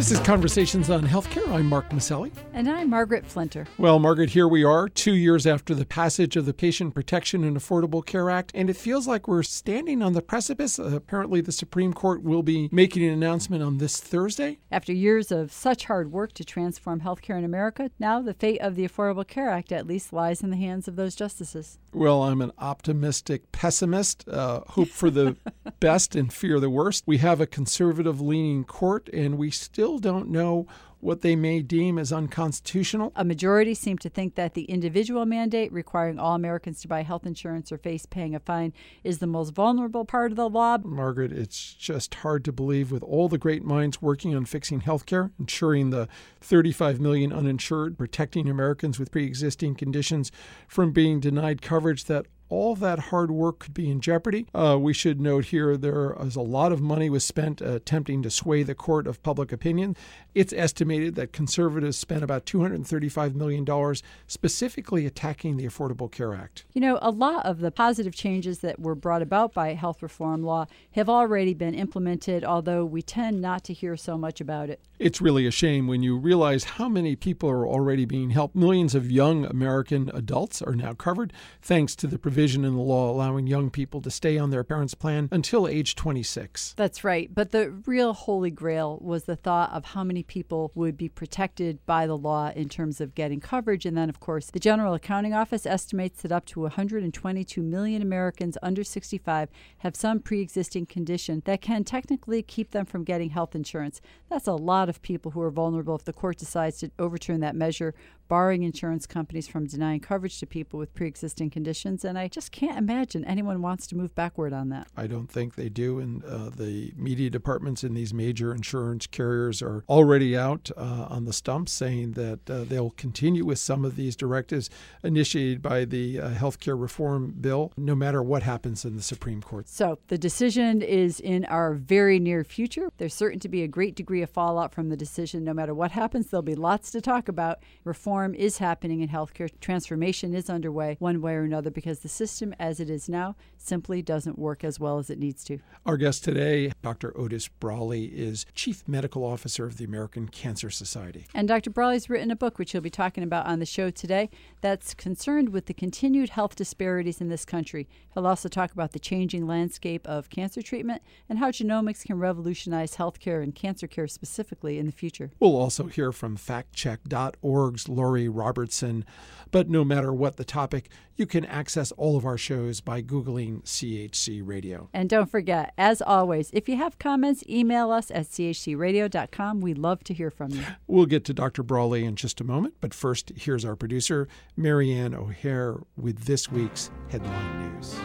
This is Conversations on Healthcare. I'm Mark Maselli. And I'm Margaret Flinter. Well, Margaret, here we are 2 years after the passage of the Patient Protection and Affordable Care Act, and it feels like we're standing on the precipice. Apparently, the Supreme Court will be making an announcement on this Thursday. After years of such hard work to transform healthcare in America, now the fate of the Affordable Care Act at least lies in the hands of those justices. Well, I'm an optimistic pessimist, hope for the best and fear the worst. We have a conservative-leaning court, and we still don't know what they may deem as unconstitutional. A majority seem to think that the individual mandate requiring all Americans to buy health insurance or face paying a fine is the most vulnerable part of the law. Margaret, it's just hard to believe with all the great minds working on fixing health care, ensuring the 35 million uninsured, protecting Americans with pre-existing conditions from being denied coverage, that all that hard work could be in jeopardy. We should note here there is a lot of money was spent attempting to sway the court of public opinion. It's estimated that conservatives spent about $235 million specifically attacking the Affordable Care Act. You know, a lot of the positive changes that were brought about by health reform law have already been implemented, although we tend not to hear so much about it. It's really a shame when you realize how many people are already being helped. Millions of young American adults are now covered thanks to the provision in the law allowing young people to stay on their parents' plan until age 26. That's right. But the real holy grail was the thought of how many people would be protected by the law in terms of getting coverage. And then, of course, the General Accounting Office estimates that up to 122 million Americans under 65 have some pre-existing condition that can technically keep them from getting health insurance. That's a lot of people who are vulnerable if the court decides to overturn that measure, barring insurance companies from denying coverage to people with pre-existing conditions. And I just can't imagine anyone wants to move backward on that. I don't think they do. And the media departments in these major insurance carriers are already out on the stump saying that they'll continue with some of these directives initiated by the healthcare reform bill, no matter what happens in the Supreme Court. So the decision is in our very near future. There's certain to be a great degree of fallout from the decision. No matter what happens, there'll be lots to talk about. Reform is happening in healthcare. Transformation is underway one way or another because the system as it is now simply doesn't work as well as it needs to. Our guest today, Dr. Otis Brawley, is Chief Medical Officer of the American Cancer Society. And Dr. Brawley's written a book, which he'll be talking about on the show today, that's concerned with the continued health disparities in this country. He'll also talk about the changing landscape of cancer treatment and how genomics can revolutionize healthcare and cancer care specifically in the future. We'll also hear from factcheck.org's Lori Robertson. But no matter what the topic, you can access all of our shows by Googling CHC Radio. And don't forget, as always, if you have comments, email us at chcradio.com. We love to hear from you. We'll get to Dr. Brawley in just a moment, but first, here's our producer, Marianne O'Hare, with this week's Headline News.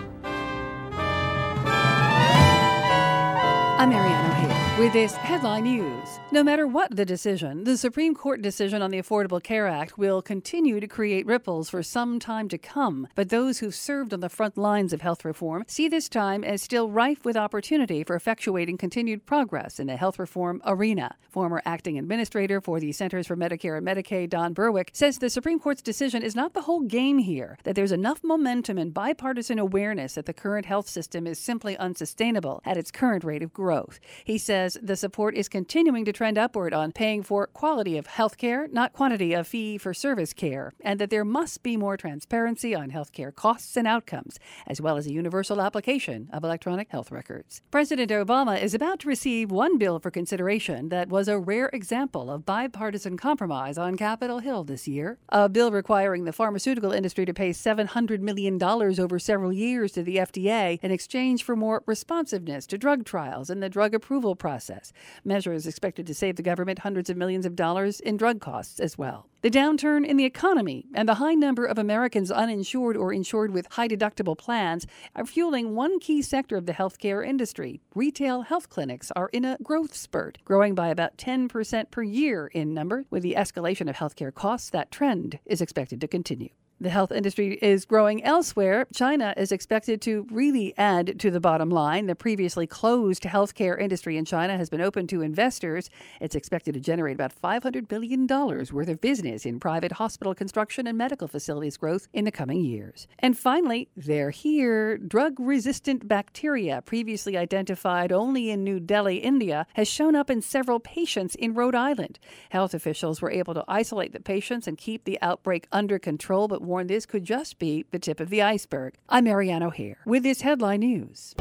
I'm Marianne O'Hare with this headline news. No matter what the decision, the Supreme Court decision on the Affordable Care Act will continue to create ripples for some time to come. But those who've served on the front lines of health reform see this time as still rife with opportunity for effectuating continued progress in the health reform arena. Former acting administrator for the Centers for Medicare and Medicaid, Don Berwick, says the Supreme Court's decision is not the whole game here, that there's enough momentum and bipartisan awareness that the current health system is simply unsustainable at its current rate of growth. He says the support is continuing to trend upward on paying for quality of health care, not quantity of fee-for-service care, and that there must be more transparency on health care costs and outcomes, as well as a universal application of electronic health records. President Obama is about to receive one bill for consideration that was a rare example of bipartisan compromise on Capitol Hill this year. A bill requiring the pharmaceutical industry to pay $700 million over several years to the FDA in exchange for more responsiveness to drug trials and the drug approval process. Measures expected to save the government hundreds of millions of dollars in drug costs as well. The downturn in the economy and the high number of Americans uninsured or insured with high-deductible plans are fueling one key sector of the healthcare industry. Retail health clinics are in a growth spurt, growing by about 10% per year in number. With the escalation of healthcare costs, that trend is expected to continue. The health industry is growing elsewhere. China is expected to really add to the bottom line. The previously closed healthcare industry in China has been open to investors. It's expected to generate about $500 billion worth of business in private hospital construction and medical facilities growth in the coming years. And finally, they're here. Drug-resistant bacteria, previously identified only in New Delhi, India, has shown up in several patients in Rhode Island. Health officials were able to isolate the patients and keep the outbreak under control, but warn this could just be the tip of the iceberg. I'm Marianne O'Hare with this headline news.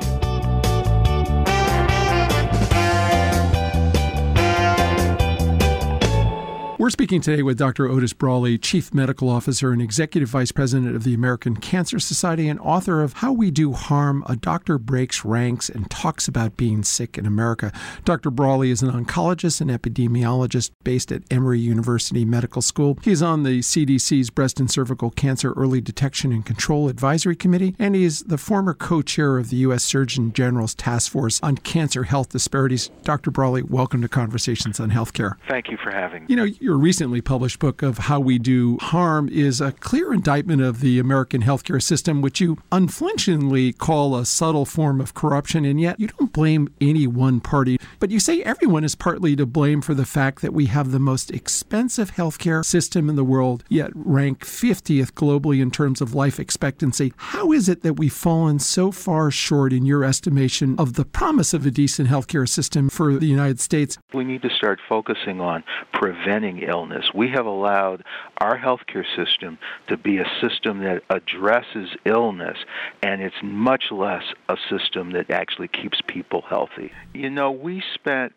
We're speaking today with Dr. Otis Brawley, Chief Medical Officer and Executive Vice President of the American Cancer Society and author of How We Do Harm, A Doctor Breaks Ranks and Talks About Being Sick in America. Dr. Brawley is an oncologist and epidemiologist based at Emory University Medical School. He's on the CDC's Breast and Cervical Cancer Early Detection and Control Advisory Committee, and he is the former co-chair of the U.S. Surgeon General's Task Force on Cancer Health Disparities. Dr. Brawley, welcome to Conversations on Healthcare. Thank you for having me. Your recently published book of How We Do Harm is a clear indictment of the American healthcare system, which you unflinchingly call a subtle form of corruption, and yet you don't blame any one party. But you say everyone is partly to blame for the fact that we have the most expensive healthcare system in the world, yet rank 50th globally in terms of life expectancy. How is it that we've fallen so far short, in your estimation, of the promise of a decent healthcare system for the United States? We need to start focusing on preventing illness. We have allowed our healthcare system to be a system that addresses illness, and it's much less a system that actually keeps people healthy. We spent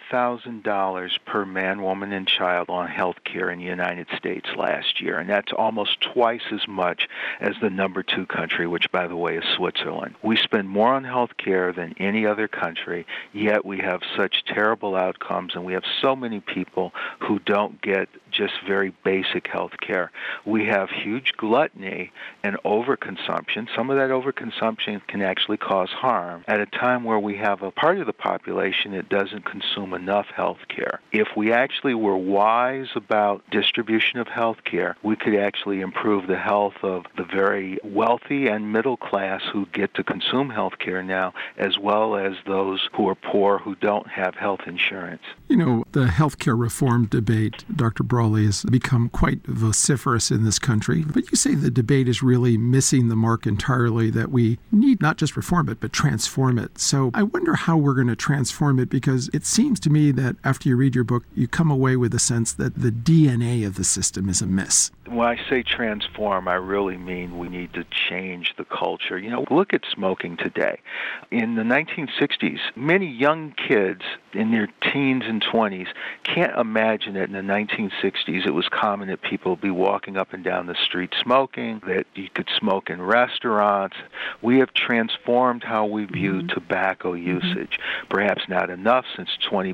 $8,000 per man, woman, and child on healthcare in the United States last year, and that's almost twice as much as the number 2 country, which, by the way, is Switzerland. We spend more on healthcare than any other country, yet we have such terrible outcomes, and we have so many people who don't get just very basic health care. We have huge gluttony and overconsumption. Some of that overconsumption can actually cause harm at a time where we have a part of the population that doesn't consume enough health care. If we actually were wise about distribution of health care, we could actually improve the health of the very wealthy and middle class who get to consume health care now, as well as those who are poor who don't have health insurance. The healthcare reform debate, Dr. Brawley, has become quite vociferous in this country. But you say the debate is really missing the mark entirely, that we need not just reform it, but transform it. So I wonder how we're going to transform it, because it seems to me that after you read your book, you come away with a sense that the DNA of the system is amiss. When I say transform, I really mean we need to change the culture. Look at smoking today. In the 1960s, many young kids in their teens and 20s can't imagine that in the 1960s it was common that people would be walking up and down the street smoking, that you could smoke in restaurants. We have transformed how we view tobacco usage. Perhaps not enough, since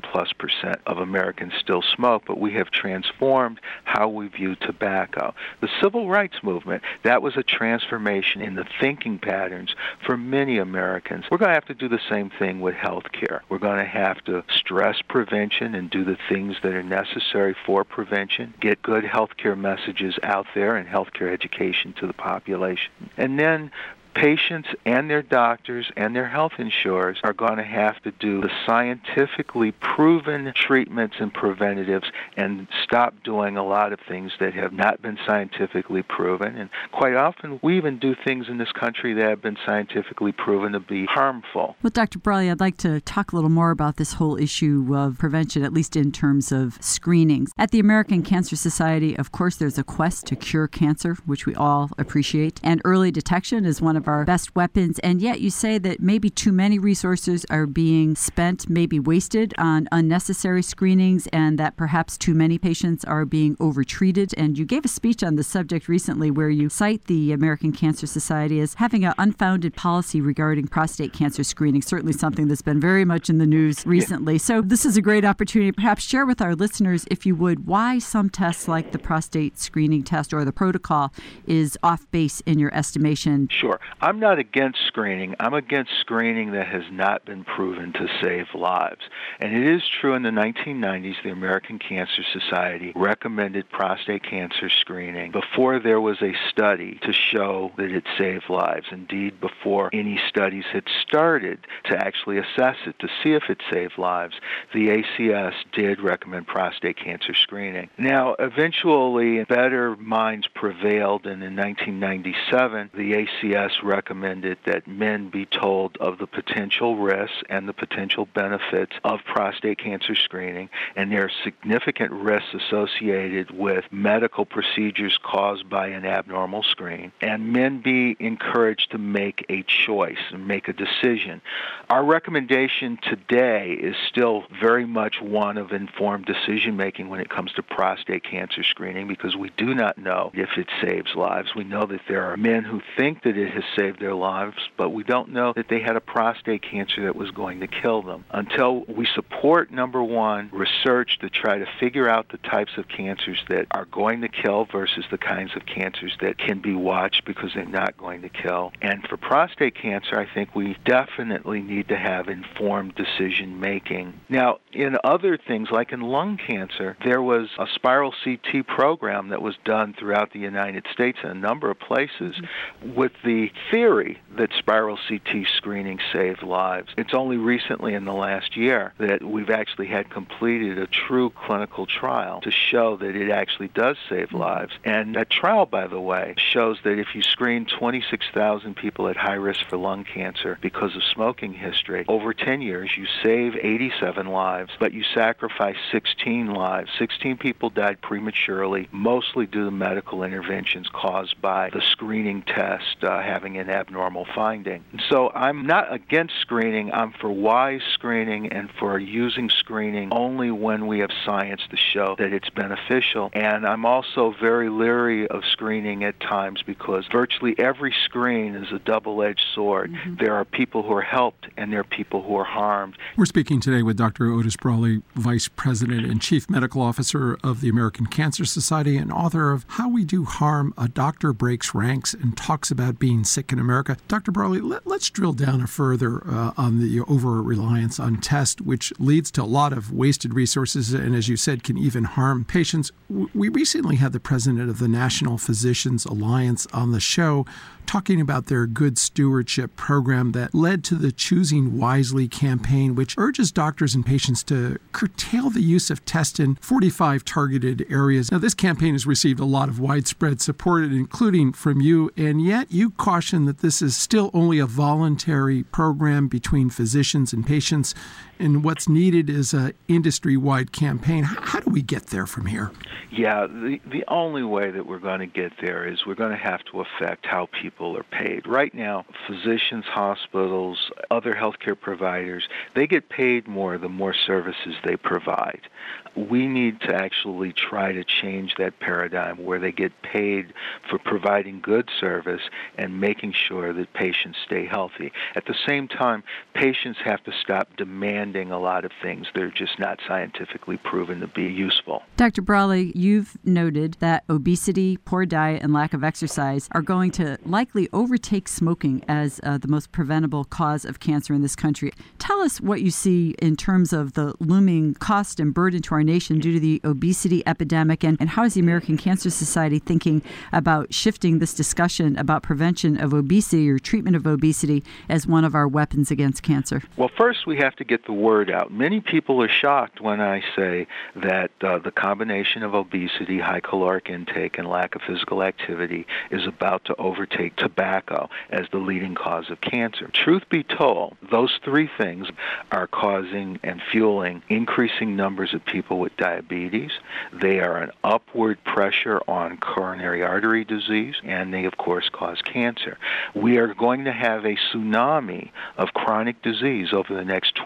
20+% of Americans still smoke, but we have transformed how we view tobacco. The civil rights movement, that was a transformation in the thinking patterns for many Americans. We're going to have to do the same thing with health care. We're going to have to stress prevention and do the things that are necessary for prevention, get good health care messages out there and health care education to the population. And then patients and their doctors and their health insurers are going to have to do the scientifically proven treatments and preventatives and stop doing a lot of things that have not been scientifically proven. And quite often, we even do things in this country that have been scientifically proven to be harmful. Well, Dr. Brawley, I'd like to talk a little more about this whole issue of prevention, at least in terms of screenings. At the American Cancer Society, of course, there's a quest to cure cancer, which we all appreciate, and early detection is one of our best weapons, and yet you say that maybe too many resources are being spent, maybe wasted on unnecessary screenings, and that perhaps too many patients are being overtreated. And you gave a speech on the subject recently where you cite the American Cancer Society as having an unfounded policy regarding prostate cancer screening, certainly something that's been very much in the news recently. So this is a great opportunity. Perhaps share with our listeners, if you would, why some tests like the prostate screening test or the protocol is off base in your estimation. Sure. I'm not against screening. I'm against screening that has not been proven to save lives. And it is true in the 1990s, the American Cancer Society recommended prostate cancer screening before there was a study to show that it saved lives. Indeed, before any studies had started to actually assess it to see if it saved lives, the ACS did recommend prostate cancer screening. Now, eventually, better minds prevailed, and in 1997, the ACS recommended that men be told of the potential risks and the potential benefits of prostate cancer screening, and there are significant risks associated with medical procedures caused by an abnormal screen, and men be encouraged to make a choice and make a decision. Our recommendation today is still very much one of informed decision-making when it comes to prostate cancer screening, because we do not know if it saves lives. We know that there are men who think that it has saved their lives, but we don't know that they had a prostate cancer that was going to kill them. Until we support, number one, research to try to figure out the types of cancers that are going to kill versus the kinds of cancers that can be watched because they're not going to kill. And for prostate cancer, I think we definitely need to have informed decision-making. Now, in other things, like in lung cancer, there was a spiral CT program that was done throughout the United States in a number of places with the theory that spiral CT screening saved lives. It's only recently in the last year that we've actually had completed a true clinical trial to show that it actually does save lives. And that trial, by the way, shows that if you screen 26,000 people at high risk for lung cancer because of smoking history, over 10 years you save 87 lives, but you sacrifice 16 lives. 16 people died prematurely, mostly due to medical interventions caused by the screening test having an abnormal finding. So I'm not against screening. I'm for wise screening and for using screening only when we have science to show that it's beneficial. And I'm also very leery of screening at times because virtually every screen is a double-edged sword. There are people who are helped and there are people who are harmed. We're speaking today with Dr. Otis Brawley, Vice President and Chief Medical Officer of the American Cancer Society and author of How We Do Harm, A Doctor Breaks Ranks and Talks About Being Sick in America. Dr. Brawley, let's drill down further on the over-reliance on tests, which leads to a lot of wasted resources and, as you said, can even harm patients. We recently had the president of the National Physicians Alliance on the show talking about their Good Stewardship program that led to the Choosing Wisely campaign, which urges doctors and patients to curtail the use of tests in 45 targeted areas. Now, this campaign has received a lot of widespread support, including from you, and yet you caution that this is still only a voluntary program between physicians and patients, and what's needed is an industry-wide campaign. How do we get there from here? Yeah, the only way that we're going to get there is we're going to have to affect how people are paid. Right now, physicians, hospitals, other healthcare providers, they get paid more the more services they provide. We need to actually try to change that paradigm where they get paid for providing good service and making sure that patients stay healthy. At the same time, patients have to stop demanding a lot of things that are just not scientifically proven to be useful. Dr. Brawley, you've noted that obesity, poor diet, and lack of exercise are going to likely overtake smoking as the most preventable cause of cancer in this country. Tell us what you see in terms of the looming cost and burden to our nation due to the obesity epidemic, and how is the American Cancer Society thinking about shifting this discussion about prevention of obesity or treatment of obesity as one of our weapons against cancer? Well, first we have to get the word out. Many people are shocked when I say that the combination of obesity, high caloric intake, and lack of physical activity is about to overtake tobacco as the leading cause of cancer. Truth be told, those three things are causing and fueling increasing numbers of people with diabetes. They are an upward pressure on coronary artery disease, and they, of course, cause cancer. We are going to have a tsunami of chronic disease over the next 20, 30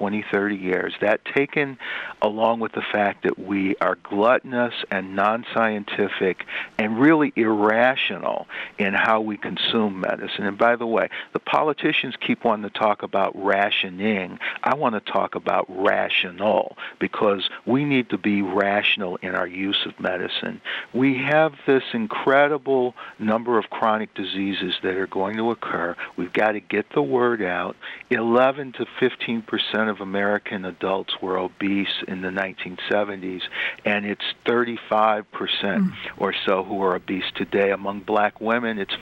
30 years, that taken along with the fact that we are gluttonous and non-scientific and really irrational in how we consume medicine. And by the way, the politicians keep wanting to talk about rationing. I want to talk about rational, because we need to be rational in our use of medicine. We have this incredible number of chronic diseases that are going to occur. We've got to get the word out. 11 to 15% of American adults were obese in the 1970s, and it's 35% or so who are obese today. Among black women, it's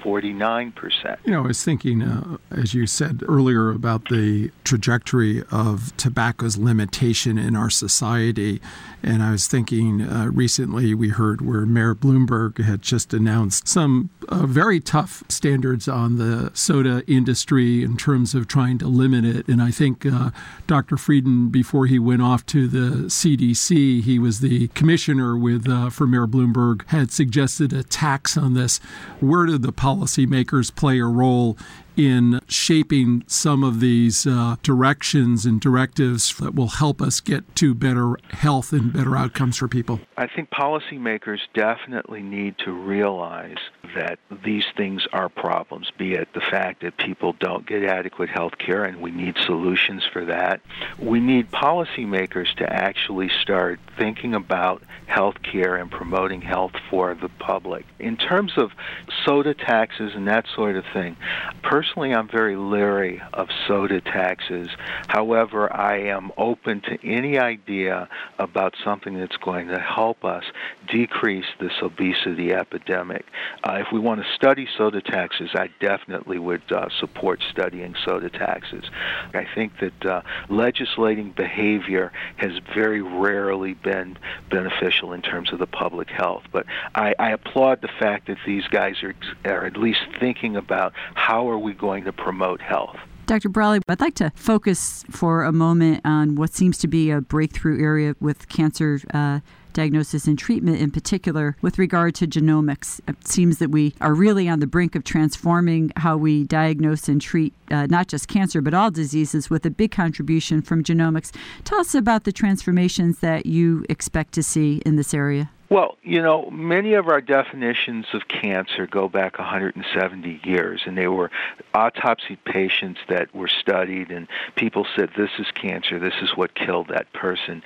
49%. I was thinking, as you said earlier, about the trajectory of tobacco's limitation in our society. And I was thinking recently we heard where Mayor Bloomberg had just announced some very tough standards on the soda industry in terms of trying to limit it. And I think Dr. Frieden, before he went off to the CDC, he was the commissioner for Mayor Bloomberg, had suggested a tax on this. Where do the policymakers play a role in shaping some of these directions and directives that will help us get to better health and better outcomes for people? I think policymakers definitely need to realize that these things are problems, be it the fact that people don't get adequate health care, and we need solutions for that. We need policymakers to actually start thinking about health care and promoting health for the public. In terms of soda taxes and that sort of thing, personally, I'm very leery of soda taxes. However, I am open to any idea about something that's going to help us decrease this obesity epidemic. If we want to study soda taxes, I definitely would support studying soda taxes. I think that legislating behavior has very rarely been beneficial in terms of the public health. But I applaud the fact that these guys are at least thinking about how are we going to promote health. Dr. Brawley, I'd like to focus for a moment on what seems to be a breakthrough area with cancer diagnosis and treatment, in particular with regard to genomics. It seems that we are really on the brink of transforming how we diagnose and treat not just cancer, but all diseases, with a big contribution from genomics. Tell us about the transformations that you expect to see in this area. Well, many of our definitions of cancer go back 170 years, and they were autopsied patients that were studied, and people said, this is cancer, this is what killed that person.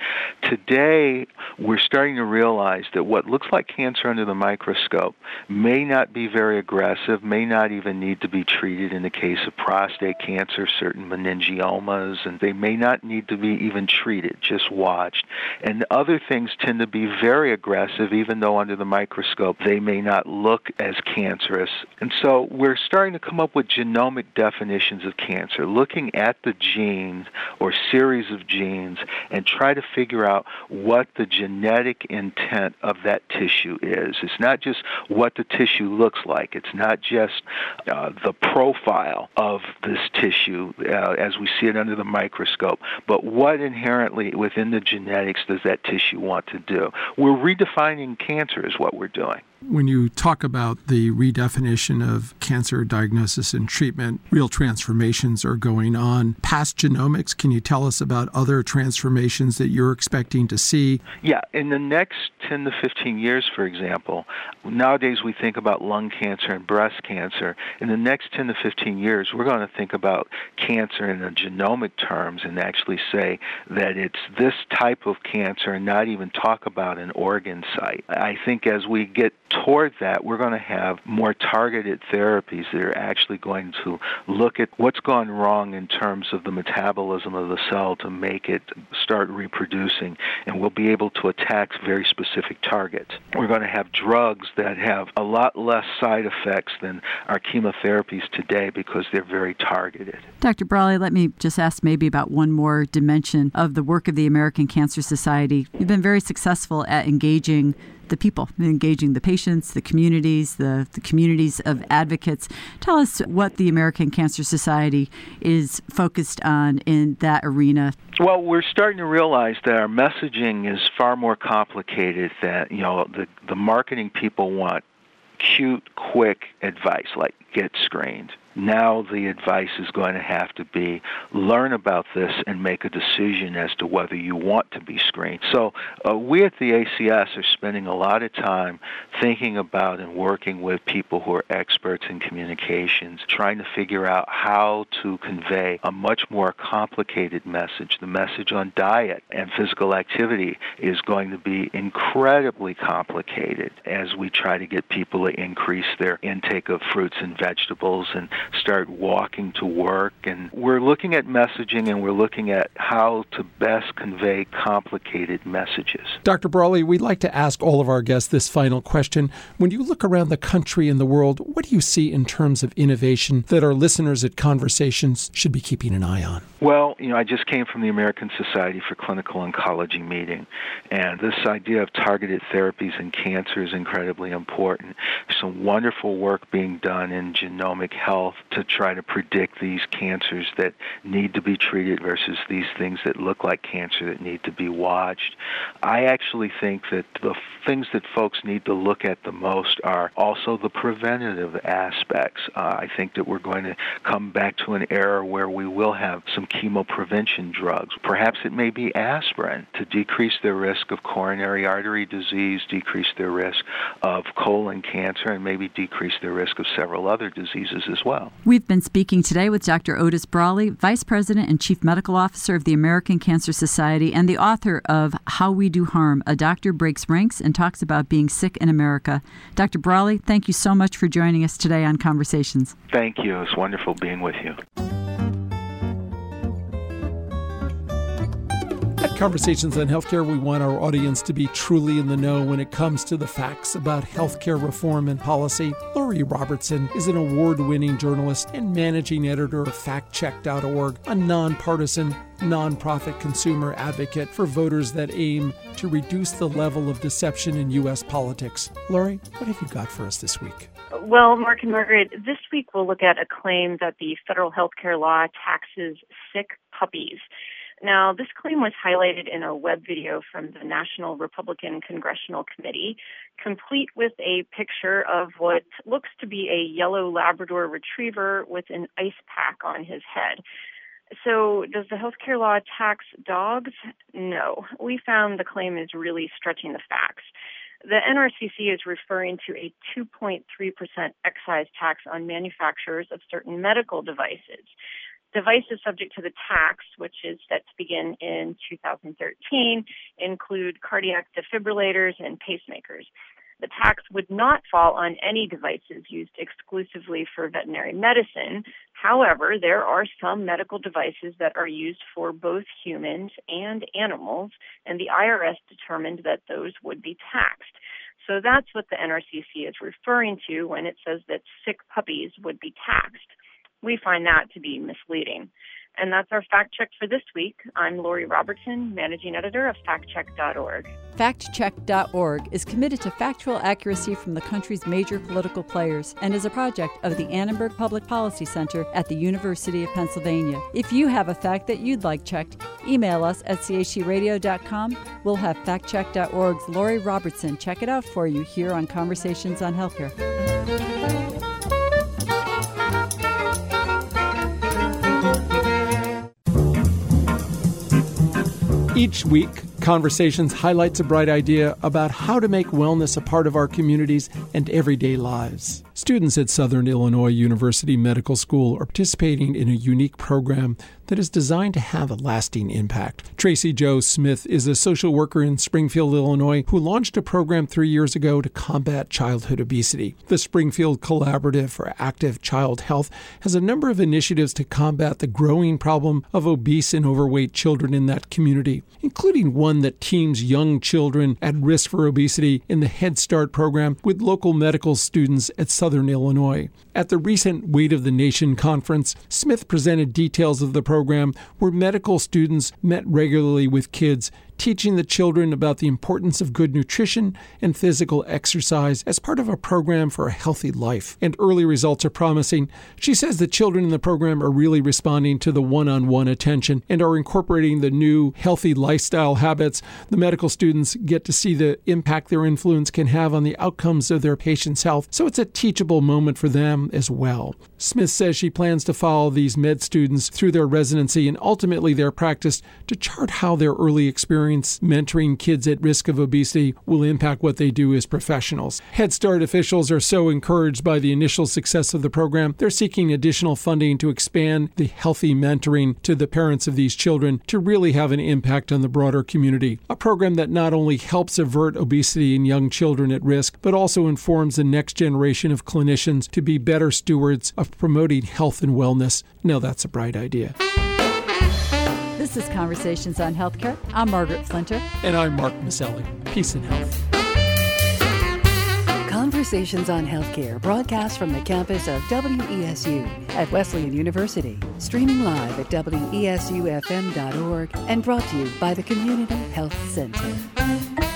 Today, we're starting to realize that what looks like cancer under the microscope may not be very aggressive, may not even need to be treated in the case of prostate cancer, certain meningiomas, and they may not need to be even treated, just watched. And other things tend to be very aggressive, even though under the microscope they may not look as cancerous. And so we're starting to come up with genomic definitions of cancer, looking at the genes or series of genes and try to figure out what the genetic intent of that tissue is. It's not just what the tissue looks like. It's not just the profile of this tissue as we see it under the microscope, but what inherently within the genetics does that tissue want to do. We're redefining cancer is what we're doing. When you talk about the redefinition of cancer diagnosis and treatment, real transformations are going on. Past genomics, can you tell us about other transformations that you're expecting to see? Yeah, in the next 10 to 15 years, for example, nowadays we think about lung cancer and breast cancer. In the next 10 to 15 years, we're going to think about cancer in the genomic terms and actually say that it's this type of cancer and not even talk about an organ site. I think as we get toward that, we're going to have more targeted therapies that are actually going to look at what's gone wrong in terms of the metabolism of the cell to make it start reproducing, and we'll be able to attack very specific targets. We're going to have drugs that have a lot less side effects than our chemotherapies today because they're very targeted. Dr. Brawley, let me just ask maybe about one more dimension of the work of the American Cancer Society. You've been very successful at engaging the people, engaging the patients, the communities of advocates. Tell us what the American Cancer Society is focused on in that arena. Well, we're starting to realize that our messaging is far more complicated than, the marketing people want cute, quick advice, like get screened. Now the advice is going to have to be learn about this and make a decision as to whether you want to be screened. So we at the ACS are spending a lot of time thinking about and working with people who are experts in communications, trying to figure out how to convey a much more complicated message. The message on diet and physical activity is going to be incredibly complicated as we try to get people to increase their intake of fruits and vegetables and start walking to work. And we're looking at messaging, and we're looking at how to best convey complicated messages. Dr. Brawley, we'd like to ask all of our guests this final question. When you look around the country and the world, what do you see in terms of innovation that our listeners at Conversations should be keeping an eye on? Well, I just came from the American Society for Clinical Oncology meeting, and this idea of targeted therapies in cancer is incredibly important. There's some wonderful work being done in genomic health to try to predict these cancers that need to be treated versus these things that look like cancer that need to be watched. I actually think that the things that folks need to look at the most are also the preventative aspects. I think that we're going to come back to an era where we will have some chemoprevention drugs. Perhaps it may be aspirin to decrease their risk of coronary artery disease, decrease their risk of colon cancer, and maybe decrease their risk of several other diseases as well. We've been speaking today with Dr. Otis Brawley, Vice President and Chief Medical Officer of the American Cancer Society and the author of How We Do Harm, A Doctor Breaks Ranks and Talks About Being Sick in America. Dr. Brawley, thank you so much for joining us today on Conversations. Thank you. It's wonderful being with you. At Conversations on Healthcare, we want our audience to be truly in the know when it comes to the facts about healthcare reform and policy. Lori Robertson is an award-winning journalist and managing editor of FactCheck.org, a nonpartisan, nonprofit consumer advocate for voters that aim to reduce the level of deception in U.S. politics. Lori, what have you got for us this week? Well, Mark and Margaret, this week we'll look at a claim that the federal healthcare law taxes sick puppies. Now, this claim was highlighted in a web video from the National Republican Congressional Committee, complete with a picture of what looks to be a yellow Labrador retriever with an ice pack on his head. So, does the healthcare law tax dogs? No. We found the claim is really stretching the facts. The NRCC is referring to a 2.3% excise tax on manufacturers of certain medical devices. Devices subject to the tax, which is set to begin in 2013, include cardiac defibrillators and pacemakers. The tax would not fall on any devices used exclusively for veterinary medicine. However, there are some medical devices that are used for both humans and animals, and the IRS determined that those would be taxed. So that's what the NRCC is referring to when it says that sick puppies would be taxed. We find that to be misleading. And that's our Fact Check for this week. I'm Lori Robertson, Managing Editor of FactCheck.org. FactCheck.org is committed to factual accuracy from the country's major political players and is a project of the Annenberg Public Policy Center at the University of Pennsylvania. If you have a fact that you'd like checked, email us at chtradio.com. We'll have FactCheck.org's Lori Robertson check it out for you here on Conversations on Healthcare. Each week, Conversations highlights a bright idea about how to make wellness a part of our communities and everyday lives. Students at Southern Illinois University Medical School are participating in a unique program that is designed to have a lasting impact. Tracy Jo Smith is a social worker in Springfield, Illinois, who launched a program 3 years ago to combat childhood obesity. The Springfield Collaborative for Active Child Health has a number of initiatives to combat the growing problem of obese and overweight children in that community, including one that teams young children at risk for obesity in the Head Start program with local medical students at Southern Illinois. At the recent Weight of the Nation conference, Smith presented details of the program where medical students met regularly with kids teaching the children about the importance of good nutrition and physical exercise as part of a program for a healthy life. And early results are promising. She says the children in the program are really responding to the one-on-one attention and are incorporating the new healthy lifestyle habits. The medical students get to see the impact their influence can have on the outcomes of their patients' health, so it's a teachable moment for them as well. Smith says she plans to follow these med students through their residency and ultimately their practice to chart how their early experience mentoring kids at risk of obesity will impact what they do as professionals. Head Start officials are so encouraged by the initial success of the program, they're seeking additional funding to expand the healthy mentoring to the parents of these children to really have an impact on the broader community. A program that not only helps avert obesity in young children at risk, but also informs the next generation of clinicians to be better stewards of promoting health and wellness. Now that's a bright idea. This is Conversations on Healthcare. I'm Margaret Flinter. And I'm Mark Maselli. Peace and health. Conversations on Healthcare broadcast from the campus of WESU at Wesleyan University. Streaming live at WESUFM.org and brought to you by the Community Health Center.